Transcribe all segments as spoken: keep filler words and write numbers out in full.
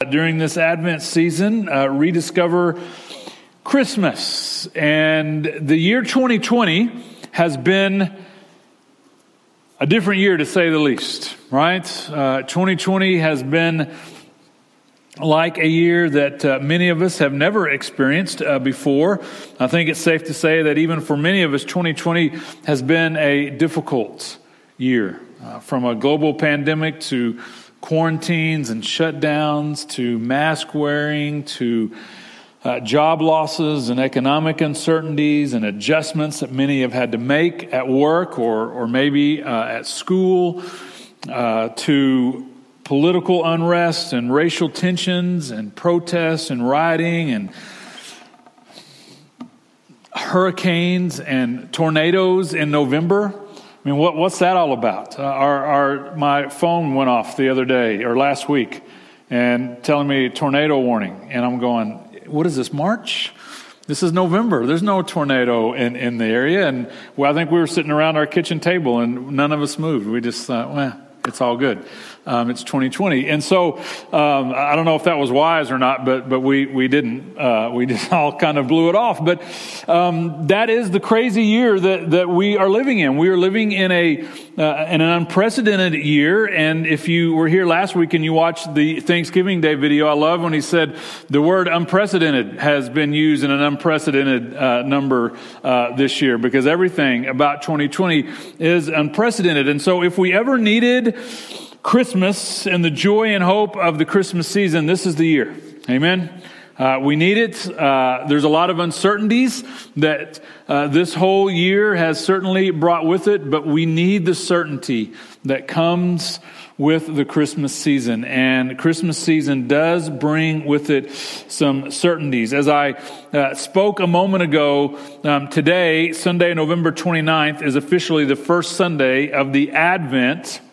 During this Advent season, uh, rediscover Christmas. And the year twenty twenty has been a different year, to say the least, right? Uh, twenty twenty has been like a year that uh, many of us have never experienced uh, before. I think it's safe to say that even for many of us, twenty twenty has been a difficult year. Uh, from a global pandemic to quarantines and shutdowns to mask wearing to uh, job losses and economic uncertainties and adjustments that many have had to make at work or or maybe uh, at school, uh, to political unrest and racial tensions and protests and rioting and hurricanes and tornadoes in November. I mean, what, what's that all about? Uh, our, our, my phone went off the other day or last week and telling me tornado warning. And I'm going, what is this, March? This is November. There's no tornado in, in the area. And well, I think we were sitting around our kitchen table and none of us moved. We just thought, well, it's all good. Um, it's twenty twenty. And so um, I don't know if that was wise or not, but but we, we didn't. Uh, we just all kind of blew it off. But um, that is the crazy year that, that we are living in. We are living in a uh, in an unprecedented year. And if you were here last week and you watched the Thanksgiving Day video, I love when he said the word unprecedented has been used in an unprecedented uh, number uh, this year, because everything about twenty twenty is unprecedented. And so if we ever needed Christmas and the joy and hope of the Christmas season, this is the year. Amen. Uh, we need it. Uh, there's a lot of uncertainties that uh, this whole year has certainly brought with it, but we need the certainty that comes with the Christmas season. And Christmas season does bring with it some certainties. As I uh, spoke a moment ago, um, today, Sunday, November twenty-ninth, is officially the first Sunday of the Advent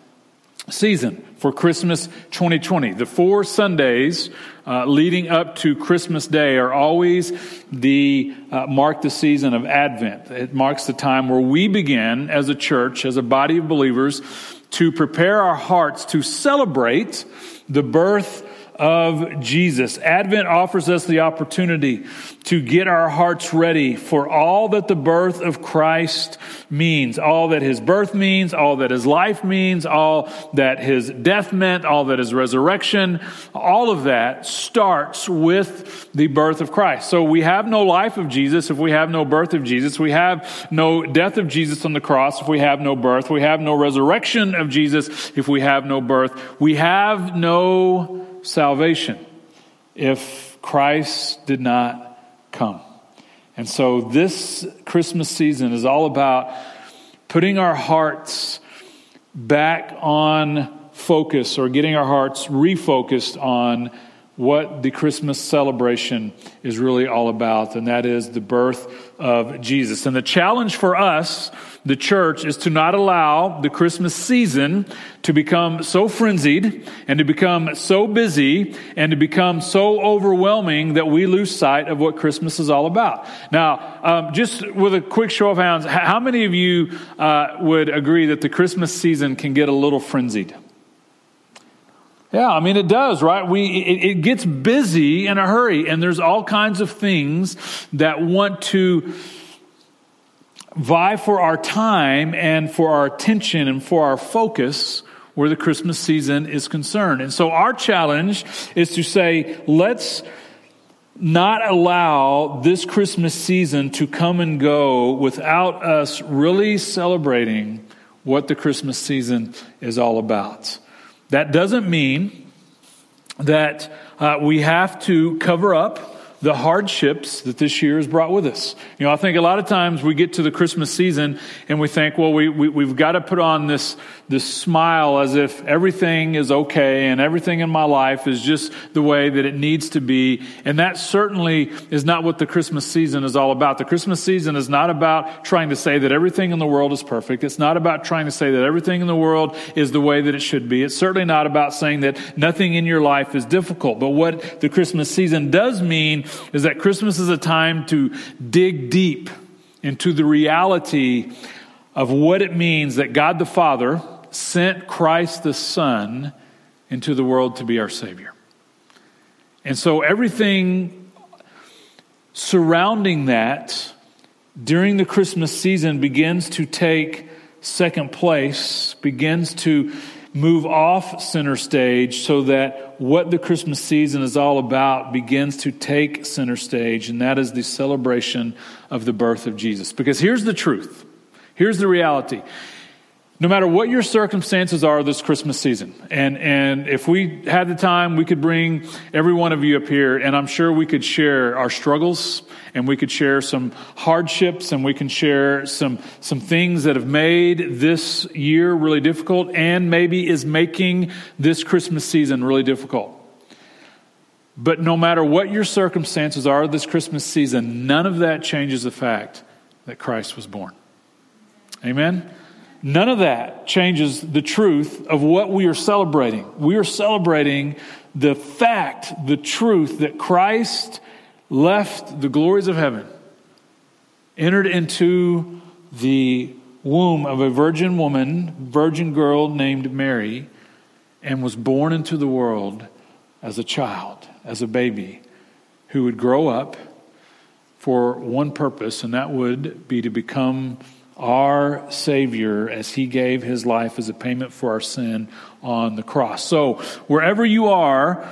season for Christmas twenty twenty. The four Sundays uh, leading up to Christmas Day are always the uh, mark the season of Advent. It marks the time where we begin as a church, as a body of believers, to prepare our hearts to celebrate the birth of Jesus. Advent offers us the opportunity to get our hearts ready for all that the birth of Christ means, all that his birth means, all that his life means, all that his death meant, all that his resurrection, all of that starts with the birth of Christ. So we have no life of Jesus if we have no birth of Jesus. We have no death of Jesus on the cross if we have no birth. We have no resurrection of Jesus if we have no birth. We have no salvation if Christ did not come. And so this Christmas season is all about putting our hearts back on focus, or getting our hearts refocused on what the Christmas celebration is really all about, and that is the birth of Jesus. And the challenge for us, the church, is to not allow the Christmas season to become so frenzied and to become so busy and to become so overwhelming that we lose sight of what Christmas is all about. Now, um, just with a quick show of hands, how many of you uh, would agree that the Christmas season can get a little frenzied? Yeah, I mean, it does, right? We it, it gets busy in a hurry, and there's all kinds of things that want to vie for our time and for our attention and for our focus where the Christmas season is concerned. And so our challenge is to say, let's not allow this Christmas season to come and go without us really celebrating what the Christmas season is all about. That doesn't mean that uh, we have to cover up the hardships that this year has brought with us. You know, I think a lot of times we get to the Christmas season and we think, well, we, we, we've got to put on this, this smile as if everything is okay and everything in my life is just the way that it needs to be. And that certainly is not what the Christmas season is all about. The Christmas season is not about trying to say that everything in the world is perfect. It's not about trying to say that everything in the world is the way that it should be. It's certainly not about saying that nothing in your life is difficult. But what the Christmas season does mean is that Christmas is a time to dig deep into the reality of what it means that God the Father sent Christ the Son into the world to be our Savior. And so everything surrounding that during the Christmas season begins to take second place, begins to move off center stage, so that what the Christmas season is all about begins to take center stage, and that is the celebration of the birth of Jesus. Because here's the truth. Here's the reality. No matter what your circumstances are this Christmas season, and, and if we had the time, we could bring every one of you up here, and I'm sure we could share our struggles, and we could share some hardships, and we can share some, some things that have made this year really difficult, and maybe is making this Christmas season really difficult. But no matter what your circumstances are this Christmas season, none of that changes the fact that Christ was born. Amen? None of that changes the truth of what we are celebrating. We are celebrating the fact, the truth that Christ left the glories of heaven, entered into the womb of a virgin woman, virgin girl named Mary, and was born into the world as a child, as a baby, who would grow up for one purpose, and that would be to become our Savior as He gave His life as a payment for our sin on the cross. So wherever you are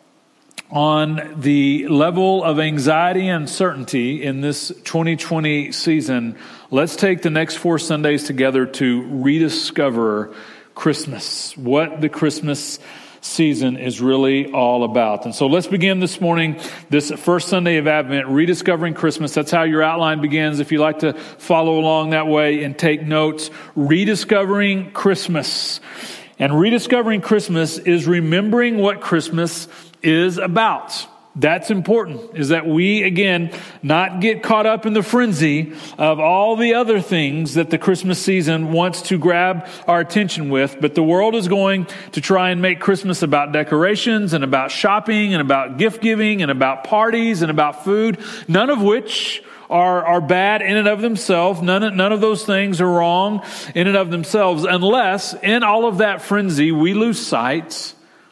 on the level of anxiety and uncertainty in this twenty twenty season, let's take the next four Sundays together to rediscover Christmas, what the Christmas season is really all about. And so let's begin this morning, this first Sunday of Advent, rediscovering Christmas. That's how your outline begins. If you like to follow along that way and take notes, rediscovering Christmas. And rediscovering Christmas is remembering what Christmas is about. That's important, is that we, again, not get caught up in the frenzy of all the other things that the Christmas season wants to grab our attention with. But the world is going to try and make Christmas about decorations and about shopping and about gift giving and about parties and about food, none of which are, are bad in and of themselves. None, none of those things are wrong in and of themselves, unless in all of that frenzy we lose sight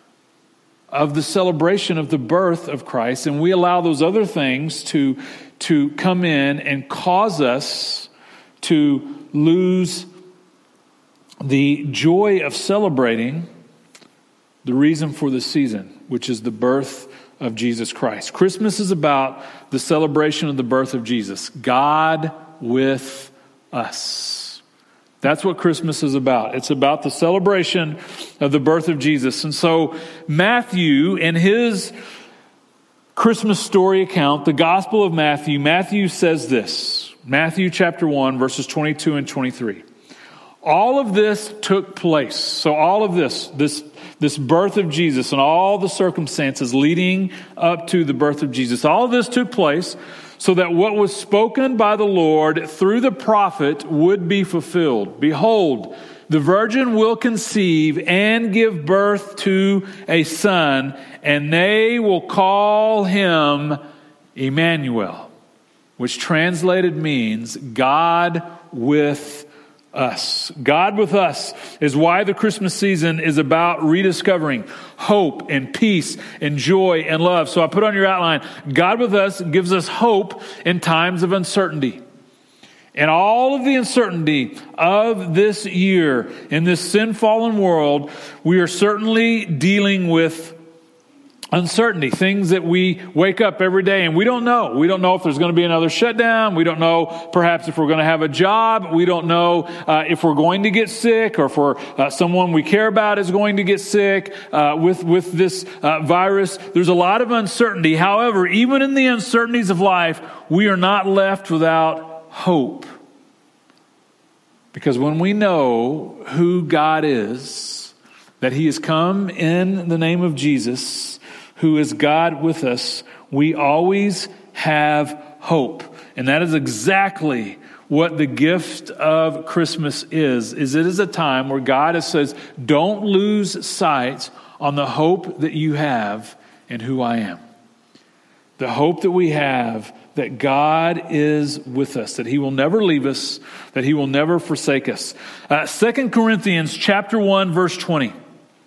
of the celebration of the birth of Christ, and we allow those other things to, to come in and cause us to lose the joy of celebrating the reason for the season, which is the birth of Jesus Christ. Christmas is about the celebration of the birth of Jesus, God with us. That's what Christmas is about. It's about the celebration of the birth of Jesus. And so Matthew, in his Christmas story account, the Gospel of Matthew, Matthew says this, Matthew chapter one, verses twenty-two and twenty-three. All of this took place. So all of this, this, this birth of Jesus and all the circumstances leading up to the birth of Jesus, all of this took place so that what was spoken by the Lord through the prophet would be fulfilled. Behold, the virgin will conceive and give birth to a son, and they will call him Emmanuel, which translated means God with us. God with us is why the Christmas season is about rediscovering hope and peace and joy and love. So I put on your outline, God with us gives us hope in times of uncertainty. And all of the uncertainty of this year in this sin-fallen world, we are certainly dealing with uncertainty, things that we wake up every day and we don't know. We don't know if there's going to be another shutdown. We don't know perhaps if we're going to have a job. We don't know uh, if we're going to get sick or if we're, uh, someone we care about is going to get sick uh, with, with this uh, virus. There's a lot of uncertainty. However, even in the uncertainties of life, we are not left without hope. Because when we know who God is, that He has come in the name of Jesus, who is God with us, we always have hope. And that is exactly what the gift of Christmas is, is it is a time where God says, don't lose sight on the hope that you have in who I am. The hope that we have that God is with us, that He will never leave us, that He will never forsake us. Uh, Second Corinthians chapter one, verse twenty.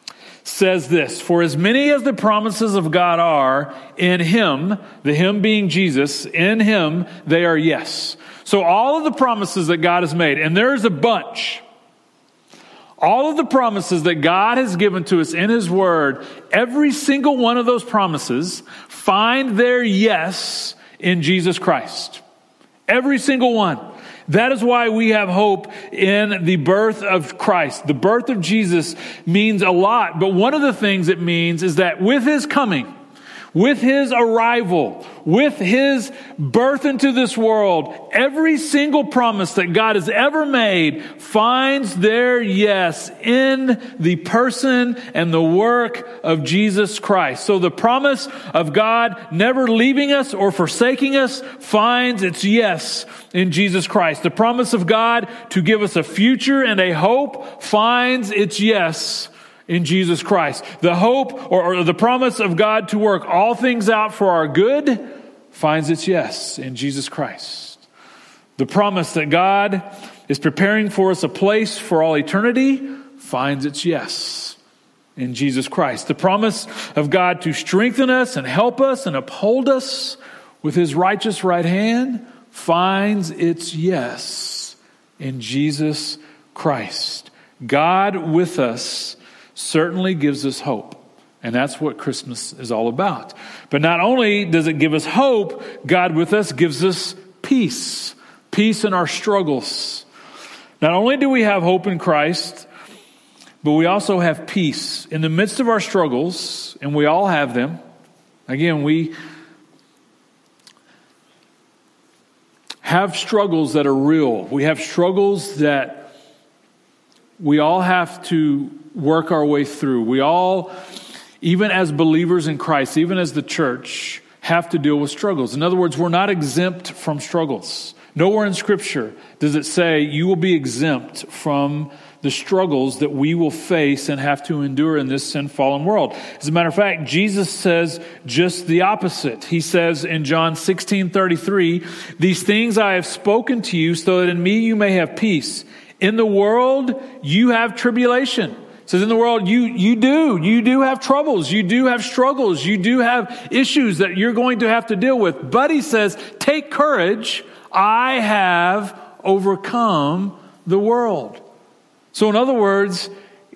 says this, "For as many as the promises of God are in him," the him being Jesus, "in him they are yes." So all of the promises that God has made, and there's a bunch, all of the promises that God has given to us in his word, every single one of those promises find their yes in Jesus Christ. Every single one. That is why we have hope in the birth of Christ. The birth of Jesus means a lot, but one of the things it means is that with his coming, with his arrival, with his birth into this world, every single promise that God has ever made finds their yes in the person and the work of Jesus Christ. So the promise of God never leaving us or forsaking us finds its yes in Jesus Christ. The promise of God to give us a future and a hope finds its yes in Jesus Christ. The hope or, or the promise of God to work all things out for our good finds its yes in Jesus Christ. The promise that God is preparing for us a place for all eternity finds its yes in Jesus Christ. The promise of God to strengthen us and help us and uphold us with his righteous right hand finds its yes in Jesus Christ. God with us certainly gives us hope. And that's what Christmas is all about. But not only does it give us hope, God with us gives us peace. Peace in our struggles. Not only do we have hope in Christ, but we also have peace in the midst of our struggles, and we all have them. Again, we have struggles that are real. We have struggles that we all have to work our way through. We all, even as believers in Christ, even as the church, have to deal with struggles. In other words, we're not exempt from struggles. Nowhere in Scripture does it say you will be exempt from the struggles that we will face and have to endure in this sin-fallen world. As a matter of fact, Jesus says just the opposite. He says in John sixteen thirty-three, "These things I have spoken to you so that in me you may have peace. In the world you have tribulation." It says in the world, you, you do, you do have troubles, you do have struggles, you do have issues that you're going to have to deal with. But he says, take courage, I have overcome the world. So in other words,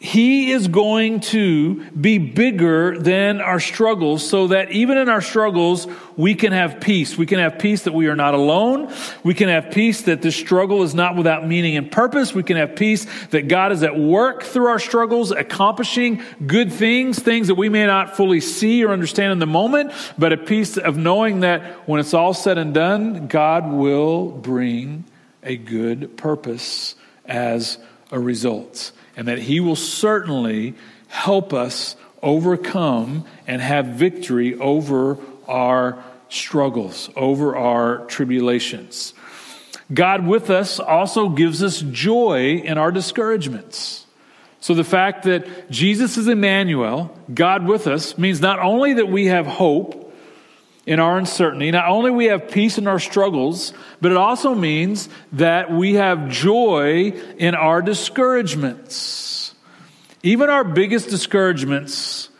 he is going to be bigger than our struggles so that even in our struggles, we can have peace. We can have peace that we are not alone. We can have peace that this struggle is not without meaning and purpose. We can have peace that God is at work through our struggles, accomplishing good things, things that we may not fully see or understand in the moment, but a peace of knowing that when it's all said and done, God will bring a good purpose as a result. And that he will certainly help us overcome and have victory over our struggles, over our tribulations. God with us also gives us joy in our discouragements. So the fact that Jesus is Emmanuel, God with us, means not only that we have hope in our uncertainty, not only we have peace in our struggles, but it also means that we have joy in our discouragements. Even our biggest discouragements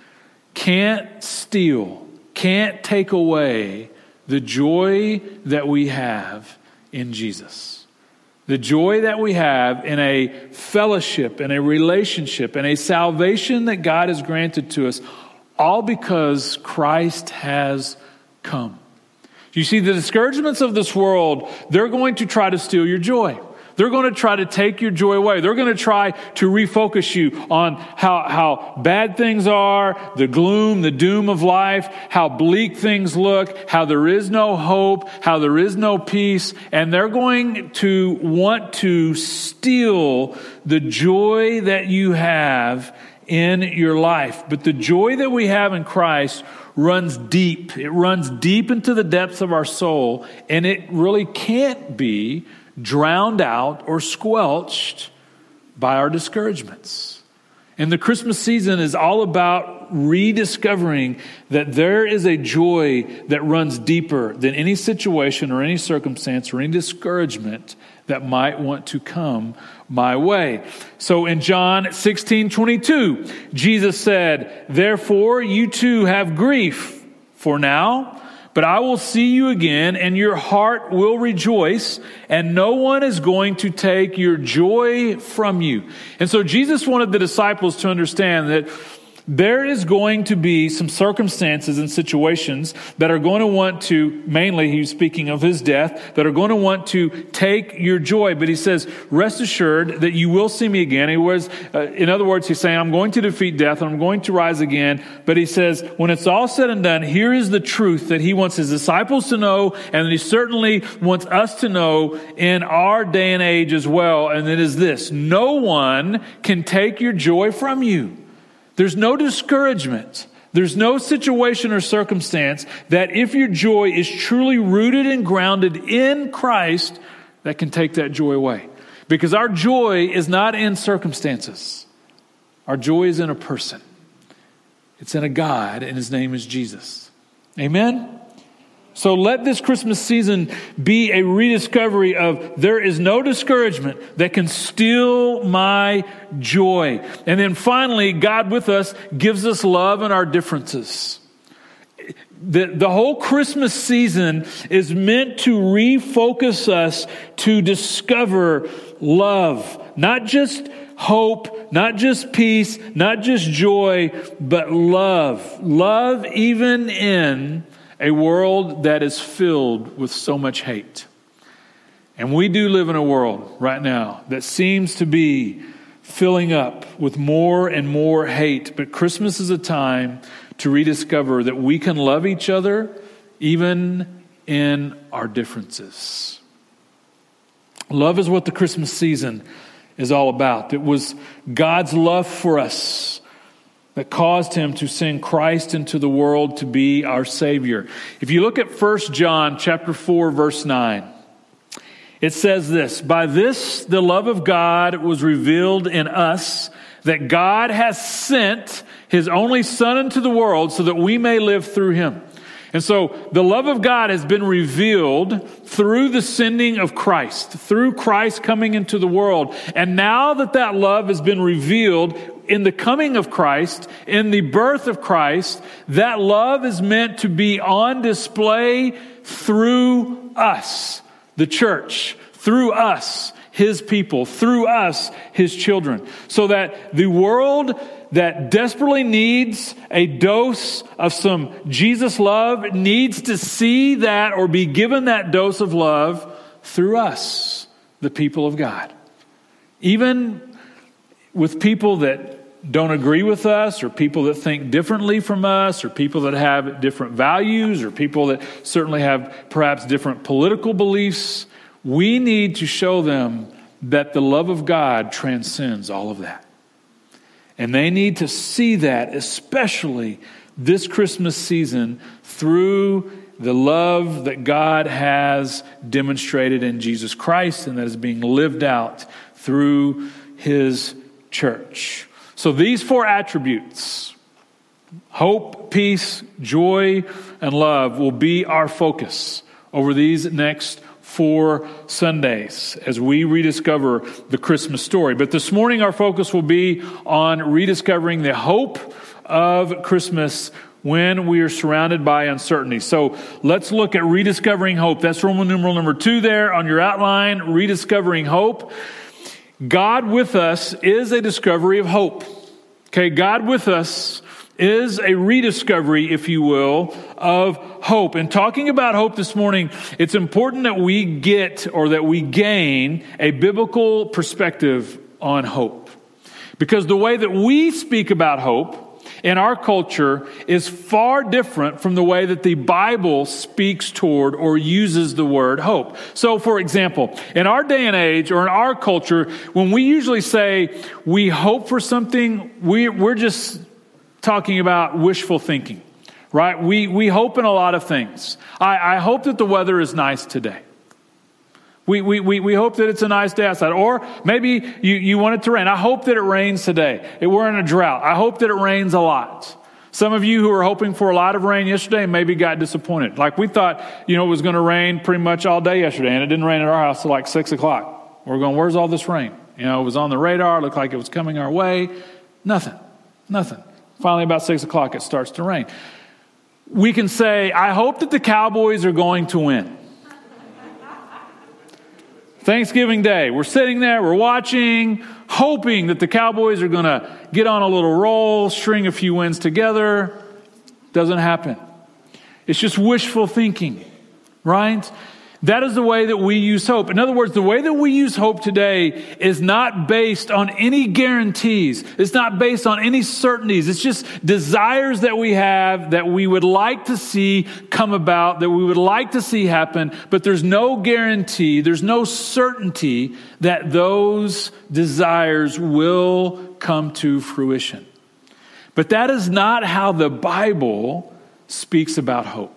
can't steal, can't take away the joy that we have in Jesus. The joy that we have in a fellowship, in a relationship, in a salvation that God has granted to us, all because Christ has come. You see, the discouragements of this world, they're going to try to steal your joy. They're going to try to take your joy away. They're going to try to refocus you on how, how bad things are, the gloom, the doom of life, how bleak things look, how there is no hope, how there is no peace. And they're going to want to steal the joy that you have in your life. But the joy that we have in Christ runs deep. It runs deep into the depths of our soul, and it really can't be drowned out or squelched by our discouragements. And the Christmas season is all about rediscovering that there is a joy that runs deeper than any situation or any circumstance or any discouragement that might want to come my way. So in John sixteen twenty-two, Jesus said, "Therefore you too have grief for now, but I will see you again, and your heart will rejoice, and no one is going to take your joy from you." And so Jesus wanted the disciples to understand that there is going to be some circumstances and situations that are going to want to, mainly he's speaking of his death, that are going to want to take your joy. But he says, rest assured that you will see me again. He was, uh, in other words, he's saying, I'm going to defeat death and I'm going to rise again. But he says, when it's all said and done, here is the truth that he wants his disciples to know, and that he certainly wants us to know in our day and age as well. And it is this: no one can take your joy from you. There's no discouragement. There's no situation or circumstance that, if your joy is truly rooted and grounded in Christ, that can take that joy away. Because our joy is not in circumstances. Our joy is in a person. It's in a God, and his name is Jesus. Amen? So let this Christmas season be a rediscovery of there is no discouragement that can steal my joy. And then finally, God with us gives us love in our differences. The, the whole Christmas season is meant to refocus us to discover love. Not just hope, not just peace, not just joy, but love. Love even in a world that is filled with so much hate. And we do live in a world right now that seems to be filling up with more and more hate. But Christmas is a time to rediscover that we can love each other even in our differences. Love is what the Christmas season is all about. It was God's love for us that caused him to send Christ into the world to be our Savior. If you look at First John chapter four, verse nine, it says this: "By this the love of God was revealed in us, that God has sent his only Son into the world so that we may live through him." And so the love of God has been revealed through the sending of Christ, through Christ coming into the world. And now that that love has been revealed in the coming of Christ, in the birth of Christ, that love is meant to be on display through us, the church, through us, his people, through us, his children, so that the world that desperately needs a dose of some Jesus love needs to see that or be given that dose of love through us, the people of God. Even with people that don't agree with us, or people that think differently from us, or people that have different values, or people that certainly have perhaps different political beliefs, we need to show them that the love of God transcends all of that. And they need to see that, especially this Christmas season, through the love that God has demonstrated in Jesus Christ, and that is being lived out through his church. So these four attributes, hope, peace, joy, and love, will be our focus over these next four Sundays as we rediscover the Christmas story. But this morning our focus will be on rediscovering the hope of Christmas when we are surrounded by uncertainty. So let's look at rediscovering hope. That's Roman numeral number two there on your outline, rediscovering hope. God with us is a discovery of hope. Okay, God with us is a rediscovery, if you will, of hope. And talking about hope this morning, it's important that we get or that we gain a biblical perspective on hope. Because the way that we speak about hope in our culture is far different from the way that the Bible speaks toward or uses the word hope. So, for example, in our day and age or in our culture, when we usually say we hope for something, we, we're just talking about wishful thinking, right? We we hope in a lot of things. I, I hope that the weather is nice today. We, we, we, we hope that it's a nice day outside. Or maybe you, you want it to rain. I hope that it rains today. We're in a drought. I hope that it rains a lot. Some of you who were hoping for a lot of rain yesterday maybe got disappointed. Like we thought, you know, it was going to rain pretty much all day yesterday, and it didn't rain at our house till like six o'clock. We're going, where's all this rain? You know, it was on the radar, looked like it was coming our way. Nothing, nothing. Finally, about six o'clock, it starts to rain. We can say, I hope that the Cowboys are going to win. Thanksgiving Day, we're sitting there, we're watching, hoping that the Cowboys are going to get on a little roll, string a few wins together. Doesn't happen. It's just wishful thinking, right? That is the way that we use hope. In other words, the way that we use hope today is not based on any guarantees. It's not based on any certainties. It's just desires that we have that we would like to see come about, that we would like to see happen, but there's no guarantee, there's no certainty that those desires will come to fruition. But that is not how the Bible speaks about hope.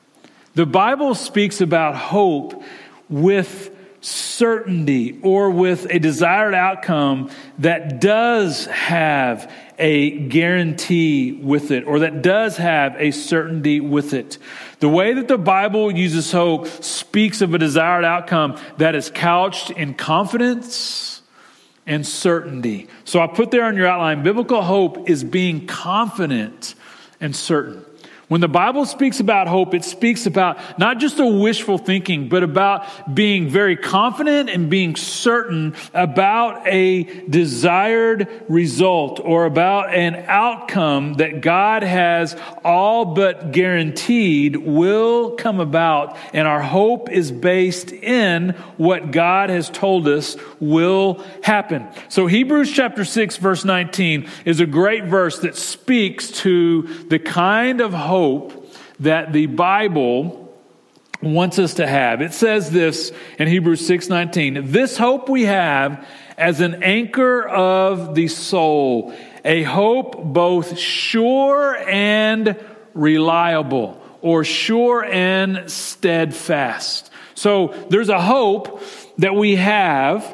The Bible speaks about hope with certainty or with a desired outcome that does have a guarantee with it, or that does have a certainty with it. The way that the Bible uses hope speaks of a desired outcome that is couched in confidence and certainty. So I put there on your outline, biblical hope is being confident and certain. When the Bible speaks about hope, it speaks about not just a wishful thinking, but about being very confident and being certain about a desired result or about an outcome that God has all but guaranteed will come about. And our hope is based in what God has told us will happen. So Hebrews chapter six, verse nineteen is a great verse that speaks to the kind of hope hope that the Bible wants us to have. It says this in Hebrews six nineteen, this hope we have as an anchor of the soul, a hope both sure and reliable, or sure and steadfast. So there's a hope that we have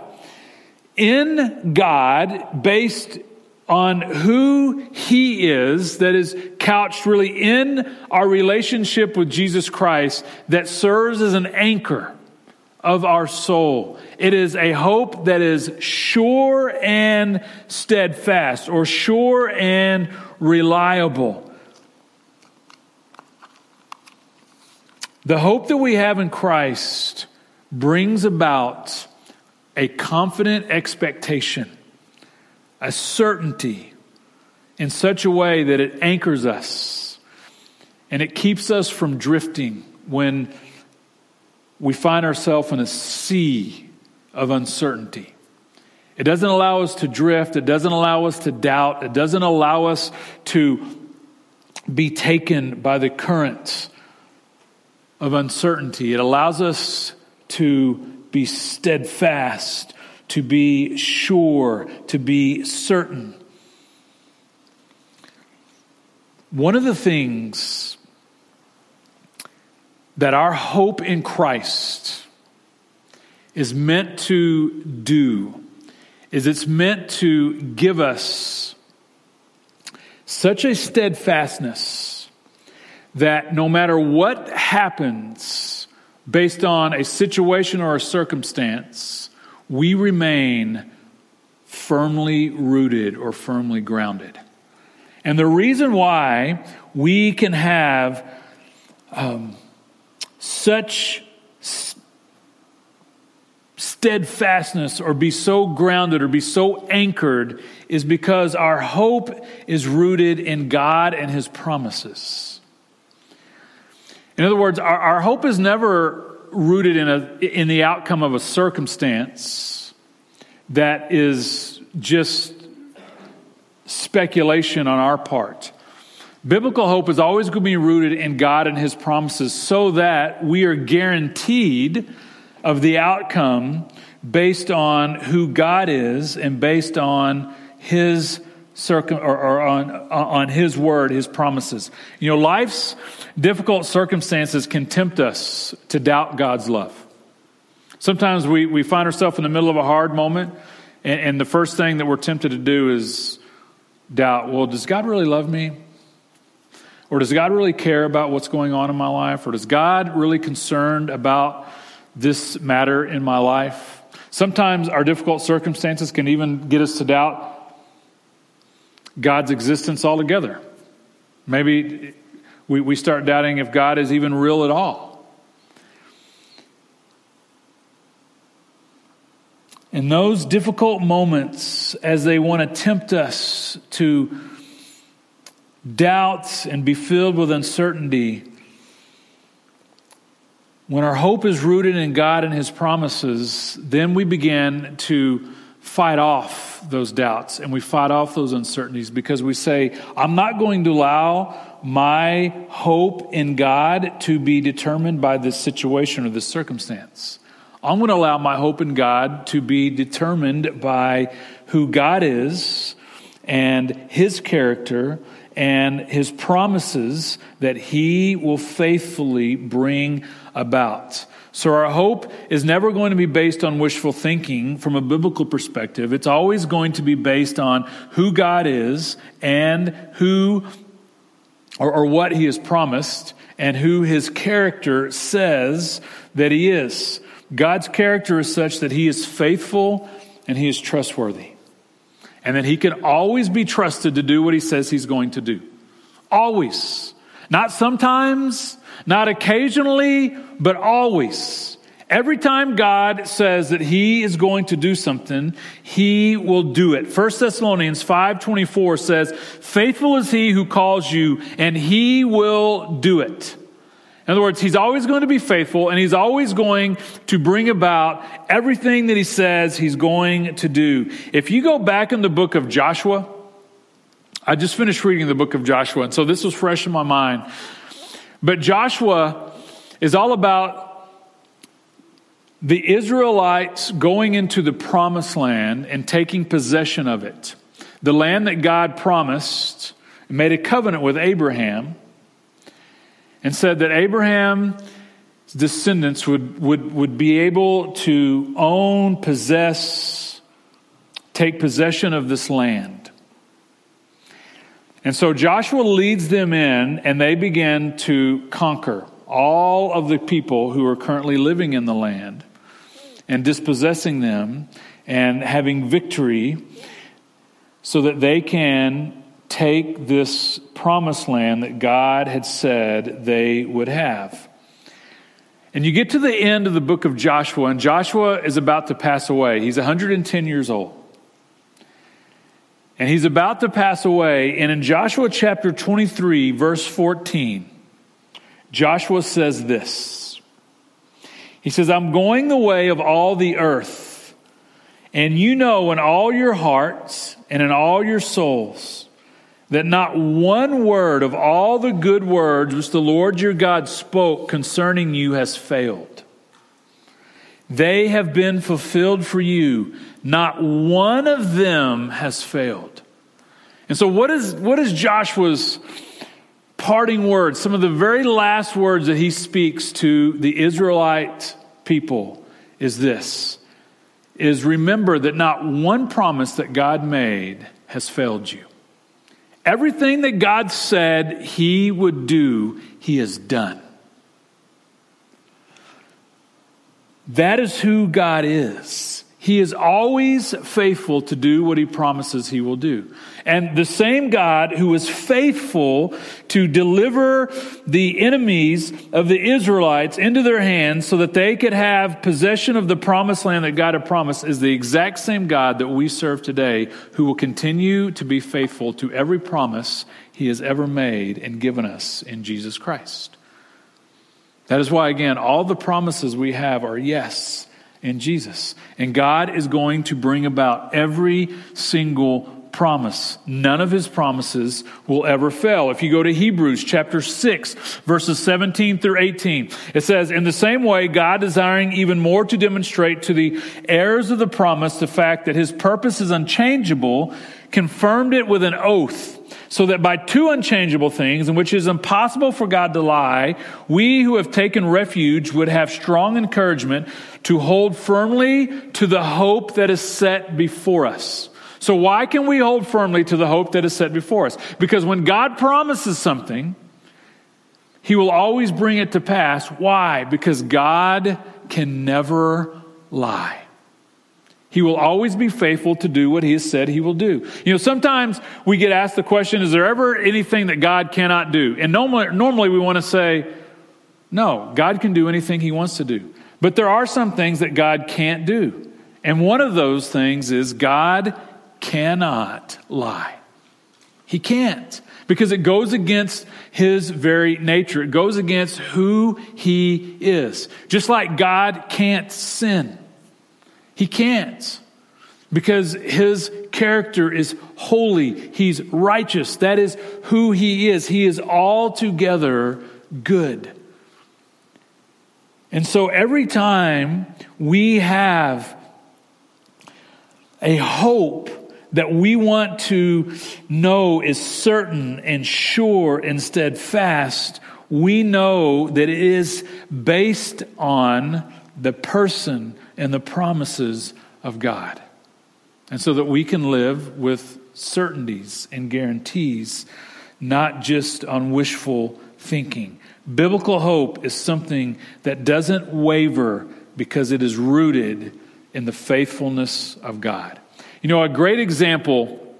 in God based on who He is, that is couched really in our relationship with Jesus Christ, that serves as an anchor of our soul. It is a hope that is sure and steadfast, or sure and reliable. The hope that we have in Christ brings about a confident expectation, a certainty in such a way that it anchors us and it keeps us from drifting when we find ourselves in a sea of uncertainty. It doesn't allow us to drift. It doesn't allow us to doubt. It doesn't allow us to be taken by the currents of uncertainty. It allows us to be steadfast, to be sure, to be certain. One of the things that our hope in Christ is meant to do is it's meant to give us such a steadfastness that no matter what happens based on a situation or a circumstance, we remain firmly rooted or firmly grounded. And the reason why we can have um, such st- steadfastness or be so grounded or be so anchored is because our hope is rooted in God and His promises. In other words, our, our hope is never rooted in a in the outcome of a circumstance that is just speculation on our part. Biblical hope is always going to be rooted in God and His promises so that we are guaranteed of the outcome based on who God is and based on His circum or, or on on His word, His promises. You know, life's difficult circumstances can tempt us to doubt God's love. Sometimes we, we find ourselves in the middle of a hard moment, and, and the first thing that we're tempted to do is doubt, well, does God really love me? Or does God really care about what's going on in my life? Or does God really concerned about this matter in my life? Sometimes our difficult circumstances can even get us to doubt God's existence altogether. Maybe we, we start doubting if God is even real at all. In those difficult moments, as they want to tempt us to doubt and be filled with uncertainty, when our hope is rooted in God and His promises, then we begin to fight off those doubts and we fight off those uncertainties, because we say, I'm not going to allow my hope in God to be determined by this situation or this circumstance. I'm going to allow my hope in God to be determined by who God is and His character and His promises that He will faithfully bring about. So our hope is never going to be based on wishful thinking from a biblical perspective. It's always going to be based on who God is and who or, or what He has promised and who His character says that He is. God's character is such that He is faithful and He is trustworthy. And that He can always be trusted to do what He says He's going to do. Always. Not sometimes, not occasionally, but always. Every time God says that He is going to do something, He will do it. First Thessalonians five twenty-four says, faithful is He who calls you, and He will do it. In other words, He's always going to be faithful, and He's always going to bring about everything that He says He's going to do. If you go back in the book of Joshua, I just finished reading the book of Joshua, and so this was fresh in my mind. But Joshua is all about the Israelites going into the promised land and taking possession of it. The land that God promised, made a covenant with Abraham, and said that Abraham's descendants would, would, would be able to own, possess, take possession of this land. And so Joshua leads them in, and they begin to conquer all of the people who are currently living in the land and dispossessing them and having victory so that they can take this promised land that God had said they would have. And you get to the end of the book of Joshua, and Joshua is about to pass away. He's one hundred ten years old. And he's about to pass away. And in Joshua chapter twenty-three, verse fourteen, Joshua says this. He says, I'm going the way of all the earth, and you know in all your hearts and in all your souls that not one word of all the good words which the Lord your God spoke concerning you has failed. They have been fulfilled for you. Not one of them has failed. And so what is, what is Joshua's parting words? Some of the very last words that he speaks to the Israelite people is this, is remember that not one promise that God made has failed you. Everything that God said He would do, He has done. That is who God is. He is always faithful to do what He promises He will do. And the same God who is faithful to deliver the enemies of the Israelites into their hands so that they could have possession of the promised land that God had promised is the exact same God that we serve today, who will continue to be faithful to every promise He has ever made and given us in Jesus Christ. That is why, again, all the promises we have are yes in Jesus. And God is going to bring about every single promise. None of his promises will ever fail. If you go to Hebrews chapter six, verses seventeen through eighteen, it says, in the same way, God, desiring even more to demonstrate to the heirs of the promise the fact that his purpose is unchangeable, confirmed it with an oath, so that by two unchangeable things, in which it is impossible for God to lie, we who have taken refuge would have strong encouragement to hold firmly to the hope that is set before us. So why can we hold firmly to the hope that is set before us? Because when God promises something, he will always bring it to pass. Why? Because God can never lie. He will always be faithful to do what he has said he will do. You know, sometimes we get asked the question, is there ever anything that God cannot do? And normally, normally we want to say, no, God can do anything he wants to do. But there are some things that God can't do. And one of those things is God cannot lie. He can't, because it goes against his very nature. It goes against who he is. Just like God can't sin. He can't, because his character is holy. He's righteous. That is who he is. He is altogether good. And so every time we have a hope that we want to know is certain and sure and steadfast, we know that it is based on the person and the promises of God. And so that we can live with certainties and guarantees, not just on wishful thinking. Biblical hope is something that doesn't waver because it is rooted in the faithfulness of God. You know, a great example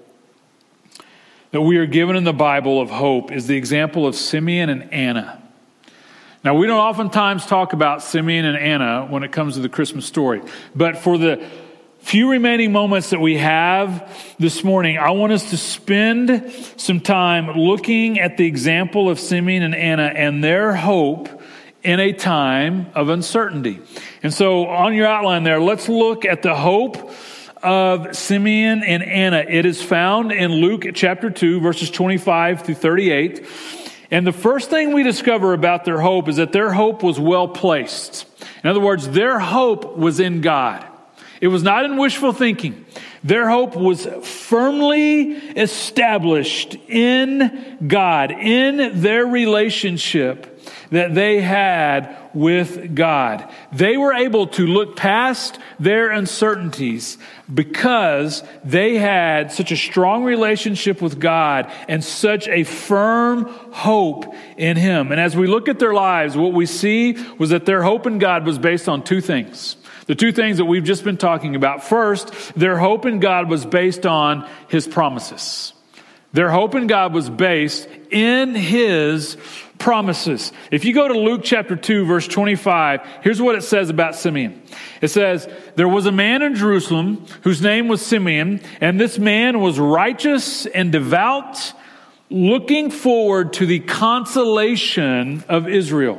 that we are given in the Bible of hope is the example of Simeon and Anna. Now, we don't oftentimes talk about Simeon and Anna when it comes to the Christmas story. But for the few remaining moments that we have this morning, I want us to spend some time looking at the example of Simeon and Anna and their hope in a time of uncertainty. And so on your outline there, let's look at the hope of Simeon and Anna. It is found in Luke chapter two, verses twenty-five through thirty-eight. And the first thing we discover about their hope is that their hope was well placed. In other words, their hope was in God. It was not in wishful thinking. Their hope was firmly established in God, in their relationship that they had with God. They were able to look past their uncertainties because they had such a strong relationship with God and such a firm hope in Him. And as we look at their lives, what we see was that their hope in God was based on two things. The two things that we've just been talking about. First, their hope in God was based on His promises. Their hope in God was based in His promises. If you go to Luke chapter two, verse twenty-five, here's what it says about Simeon. It says, there was a man in Jerusalem whose name was Simeon, and this man was righteous and devout, looking forward to the consolation of Israel.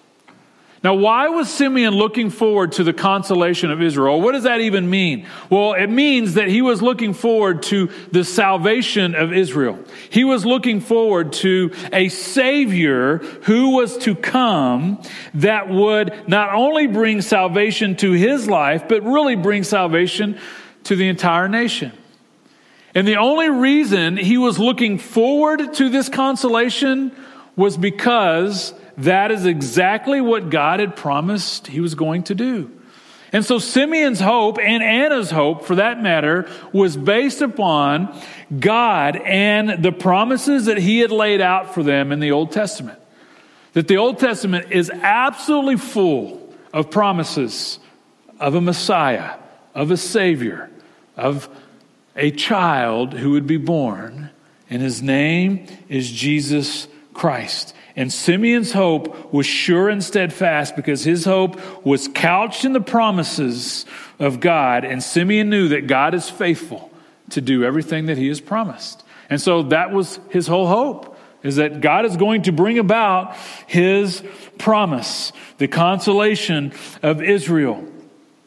Now, why was Simeon looking forward to the consolation of Israel? What does that even mean? Well, it means that he was looking forward to the salvation of Israel. He was looking forward to a Savior who was to come that would not only bring salvation to his life, but really bring salvation to the entire nation. And the only reason he was looking forward to this consolation was because that is exactly what God had promised He was going to do. And so Simeon's hope, and Anna's hope for that matter, was based upon God and the promises that He had laid out for them in the Old Testament. That the Old Testament is absolutely full of promises of a Messiah, of a Savior, of a child who would be born, and His name is Jesus Christ. And Simeon's hope was sure and steadfast because his hope was couched in the promises of God. And Simeon knew that God is faithful to do everything that He has promised. And so that was his whole hope, is that God is going to bring about His promise, the consolation of Israel.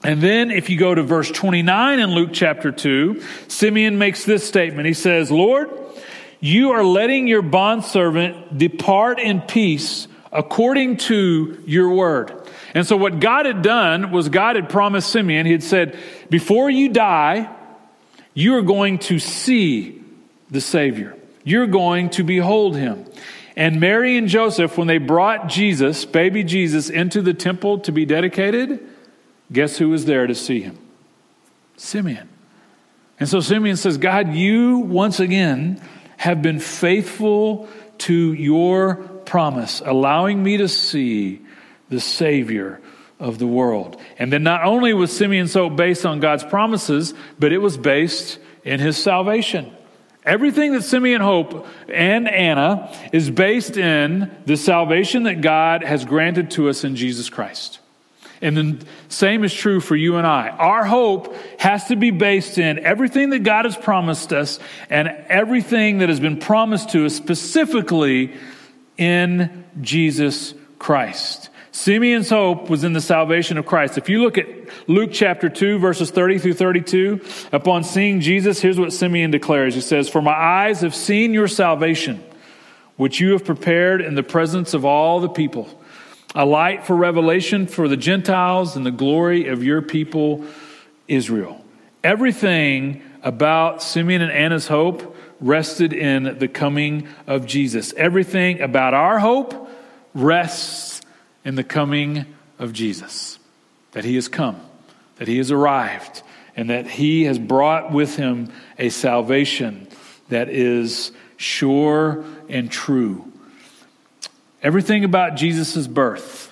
And then if you go to verse twenty-nine in Luke chapter two, Simeon makes this statement. He says, Lord, you are letting your bondservant depart in peace according to your word. And so what God had done was God had promised Simeon, he had said, before you die, you are going to see the Savior. You're going to behold him. And Mary and Joseph, when they brought Jesus, baby Jesus, into the temple to be dedicated, guess who was there to see him? Simeon. And so Simeon says, God, you once again have been faithful to your promise, allowing me to see the Savior of the world. And then not only was Simeon's hope based on God's promises, but it was based in his salvation. Everything that Simeon hoped and Anna is based in the salvation that God has granted to us in Jesus Christ. And the same is true for you and I. Our hope has to be based in everything that God has promised us and everything that has been promised to us specifically in Jesus Christ. Simeon's hope was in the salvation of Christ. If you look at Luke chapter two, verses thirty through thirty-two, upon seeing Jesus, here's what Simeon declares. He says, for my eyes have seen your salvation, which you have prepared in the presence of all the people, a light for revelation for the Gentiles and the glory of your people, Israel. Everything about Simeon and Anna's hope rested in the coming of Jesus. Everything about our hope rests in the coming of Jesus. That he has come, that he has arrived, and that he has brought with him a salvation that is sure and true. Everything about Jesus' birth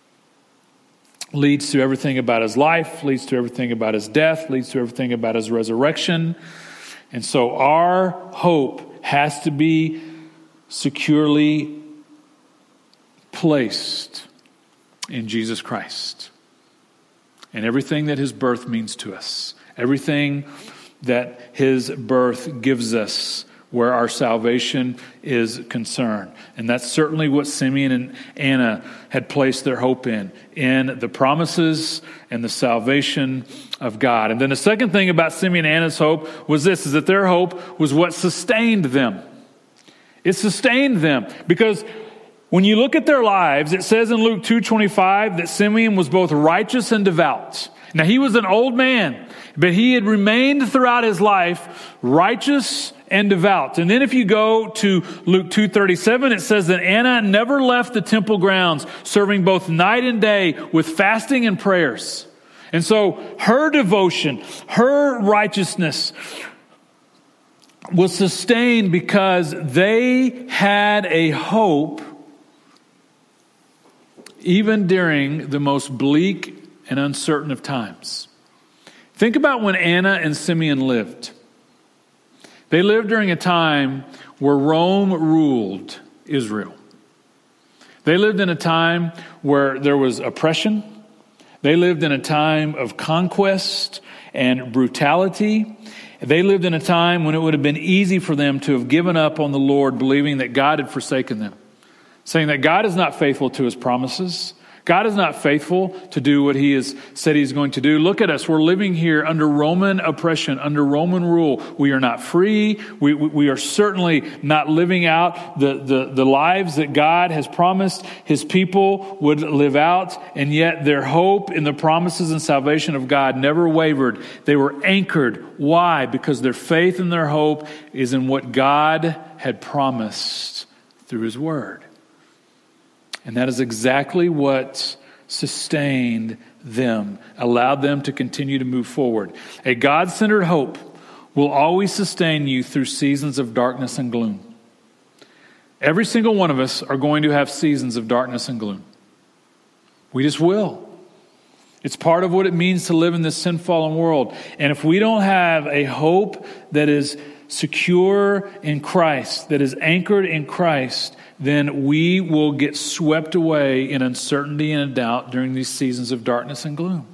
leads to everything about his life, leads to everything about his death, leads to everything about his resurrection. And so our hope has to be securely placed in Jesus Christ. And everything that his birth means to us, everything that his birth gives us, where our salvation is concerned. And that's certainly what Simeon and Anna had placed their hope in, in the promises and the salvation of God. And then the second thing about Simeon and Anna's hope was this, is that their hope was what sustained them. It sustained them because when you look at their lives, it says in Luke two twenty-five that Simeon was both righteous and devout. Now, he was an old man, but he had remained throughout his life righteous and devout. And then if you go to Luke two thirty-seven, it says that Anna never left the temple grounds, serving both night and day with fasting and prayers. And so her devotion, her righteousness was sustained because they had a hope even during the most bleak and uncertain of times. Think about when Anna and Simeon lived. They lived during a time where Rome ruled Israel. They lived in a time where there was oppression. They lived in a time of conquest and brutality. They lived in a time when it would have been easy for them to have given up on the Lord, believing that God had forsaken them, saying that God is not faithful to his promises. God is not faithful to do what he has said he's going to do. Look at us. We're living here under Roman oppression, under Roman rule. We are not free. We, we are certainly not living out the, the, the lives that God has promised his people would live out. And yet their hope in the promises and salvation of God never wavered. They were anchored. Why? Because their faith and their hope is in what God had promised through his word. And that is exactly what sustained them, allowed them to continue to move forward. A God-centered hope will always sustain you through seasons of darkness and gloom. Every single one of us are going to have seasons of darkness and gloom. We just will. It's part of what it means to live in this sin-fallen world. And if we don't have a hope that is secure in Christ, that is anchored in Christ, then we will get swept away in uncertainty and doubt during these seasons of darkness and gloom.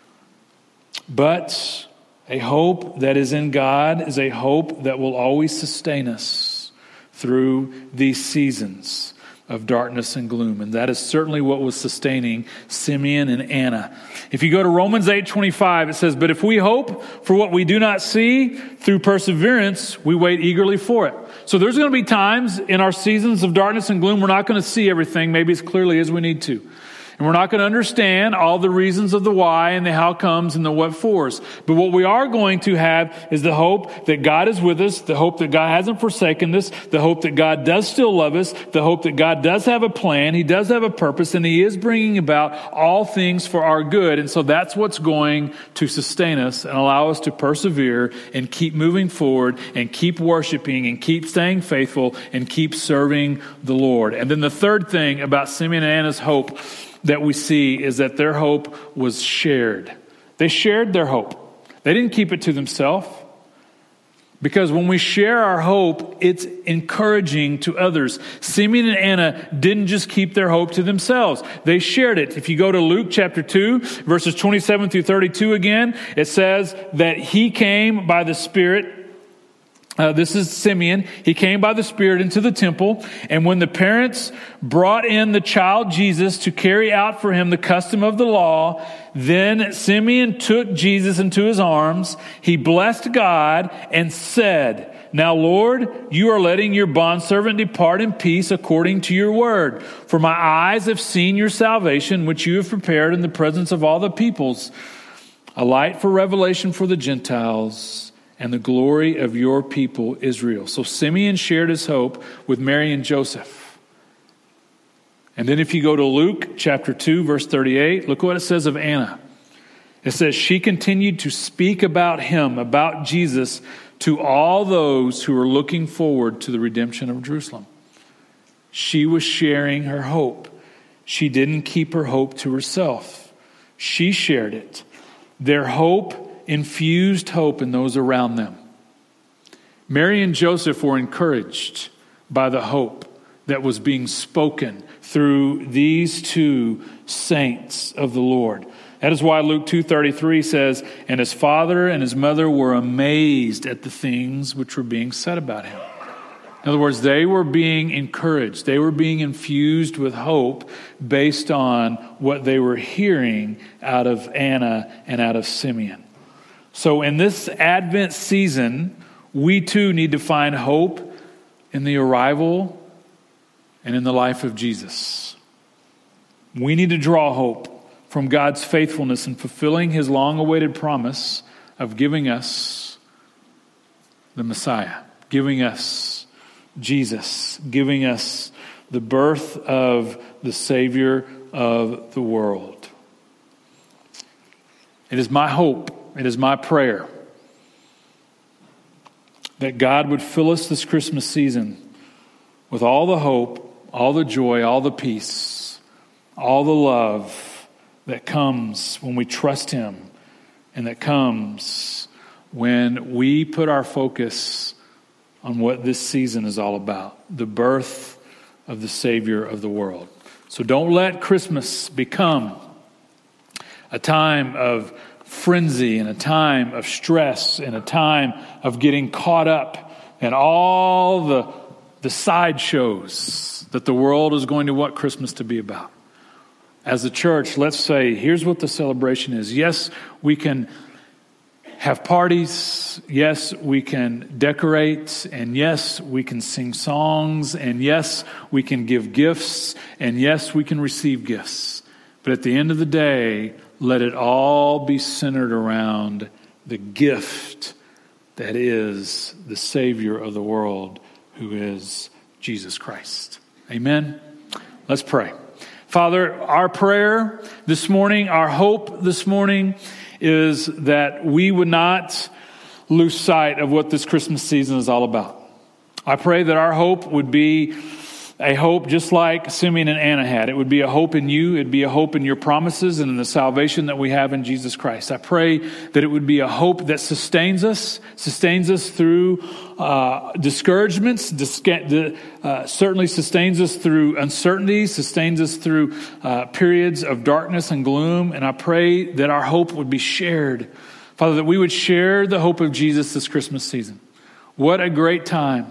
But a hope that is in God is a hope that will always sustain us through these seasons. of darkness and gloom. And that is certainly what was sustaining Simeon and Anna. If you go to Romans eight twenty-five, it says, "But if we hope for what we do not see, through perseverance, we wait eagerly for it." So there's going to be times in our seasons of darkness and gloom, we're not going to see everything maybe as clearly as we need to. And we're not going to understand all the reasons of the why and the how comes and the what fors. But what we are going to have is the hope that God is with us, the hope that God hasn't forsaken us, the hope that God does still love us, the hope that God does have a plan, He does have a purpose, and He is bringing about all things for our good. And so that's what's going to sustain us and allow us to persevere and keep moving forward and keep worshiping and keep staying faithful and keep serving the Lord. And then the third thing about Simeon and Anna's hope that we see is that their hope was shared. They shared their hope. They didn't keep it to themselves. Because when we share our hope, it's encouraging to others. Simeon and Anna didn't just keep their hope to themselves. They shared it. If you go to Luke chapter two, verses twenty-seven through thirty-two again, it says that he came by the Spirit. Uh, this is Simeon. He came by the Spirit into the temple, and when the parents brought in the child Jesus to carry out for him the custom of the law, then Simeon took Jesus into his arms. He blessed God and said, "Now, Lord, you are letting your bondservant depart in peace according to your word. For my eyes have seen your salvation, which you have prepared in the presence of all the peoples, a light for revelation for the Gentiles, and the glory of your people Israel." So Simeon shared his hope with Mary and Joseph. And then if you go to Luke chapter two, verse thirty-eight, look what it says of Anna. It says, "She continued to speak about him," about Jesus, "to all those who were looking forward to the redemption of Jerusalem." She was sharing her hope. She didn't keep her hope to herself. She shared it. Their hope infused hope in those around them. Mary and Joseph were encouraged by the hope that was being spoken through these two saints of the Lord. That is why Luke two thirty-three says, "And his father and his mother were amazed at the things which were being said about him." In other words, they were being encouraged. They were being infused with hope based on what they were hearing out of Anna and out of Simeon. So in this Advent season, we too need to find hope in the arrival and in the life of Jesus. We need to draw hope from God's faithfulness in fulfilling His long-awaited promise of giving us the Messiah, giving us Jesus, giving us the birth of the Savior of the world. It is my hope, it is my prayer that God would fill us this Christmas season with all the hope, all the joy, all the peace, all the love that comes when we trust Him, and that comes when we put our focus on what this season is all about, the birth of the Savior of the world. So don't let Christmas become a time of frenzy and a time of stress and a time of getting caught up in all the, the sideshows that the world is going to want Christmas to be about. As a church, let's say, here's what the celebration is. Yes, we can have parties. Yes, we can decorate. And yes, we can sing songs. And yes, we can give gifts. And yes, we can receive gifts. But at the end of the day, let it all be centered around the gift that is the Savior of the world, who is Jesus Christ. Amen? Let's pray. Father, our prayer this morning, our hope this morning is that we would not lose sight of what this Christmas season is all about. I pray that our hope would be a hope just like Simeon and Anna had. It would be a hope in you. It'd be a hope in your promises and in the salvation that we have in Jesus Christ. I pray that it would be a hope that sustains us, sustains us through uh, discouragements, disca- uh, certainly sustains us through uncertainty, sustains us through uh, periods of darkness and gloom. And I pray that our hope would be shared. Father, that we would share the hope of Jesus this Christmas season. What a great time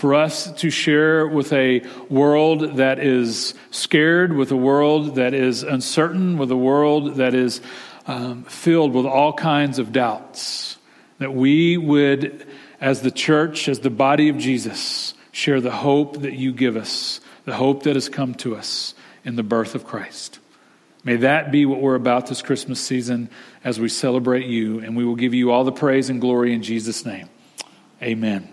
for us to share with a world that is scared, with a world that is uncertain, with a world that is um, filled with all kinds of doubts, that we would, as the church, as the body of Jesus, share the hope that you give us, the hope that has come to us in the birth of Christ. May that be what we're about this Christmas season as we celebrate you, and we will give you all the praise and glory in Jesus' name. Amen.